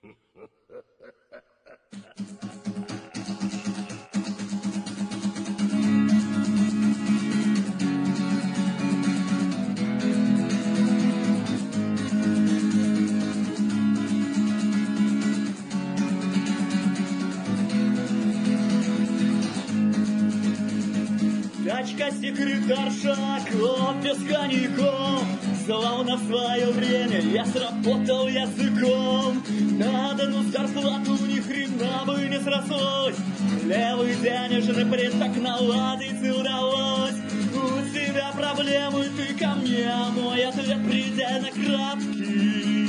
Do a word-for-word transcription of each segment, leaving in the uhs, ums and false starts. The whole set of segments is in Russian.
Тачка-секретарша, кофе с коньяком. Словно в свое время я сработал языком. На одну зарплату ни хрена бы не срослось. Левый денежный приток наладить удалось. У тебя проблемы, ты ко мне, а мой ответ предельно краткий.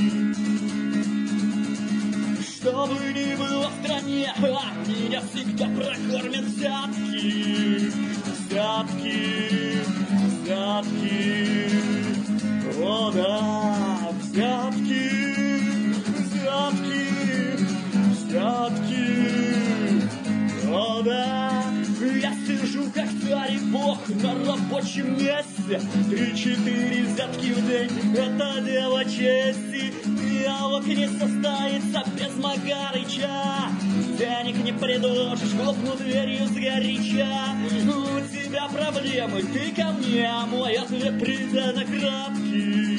Что бы ни было в стране, а, меня всегда прокормят взятки. Взятки, взятки, о да, взятки, взятки, взятки, о да. Я сижу как царь и бог на рабочем месте. Три-четыре взятки в день, это дело чести. Диалог не состоится без Магарыча. Денег не предложишь, хлопну дверью сгоряча. У тебя проблемы, ты ко мне, а мой ответ предельно краткий.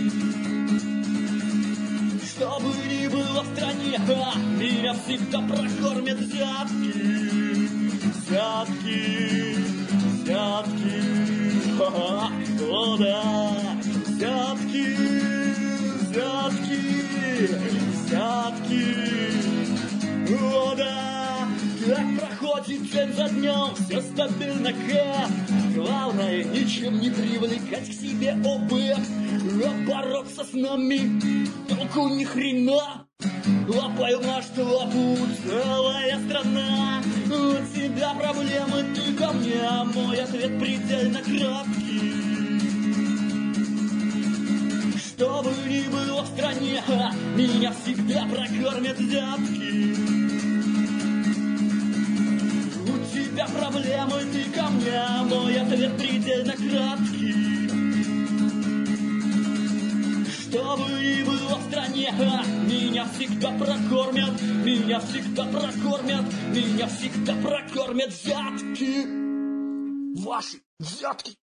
Что бы ни было в стране, а, меня всегда прокормят взятки. Взятки, взятки, ха-ха, о да, взятки, взятки, взятки, о да. Так проходит день за днем, все стабильно как. Главное, ничем не привлекать к себе обык. А бороться с нами толку ни хрена. Лапаю наш лапу целая страна. У тебя проблемы, ты ко мне, а мой ответ предельно краткий. Что бы ни было в стране, а, меня всегда прокормят взятки. У тебя проблемы, ты ко мне, а мой ответ предельно краткий. Что бы ни было в стране, а, меня всегда прокормят, меня всегда прокормят, меня всегда прокормят взятки. Ваши взятки.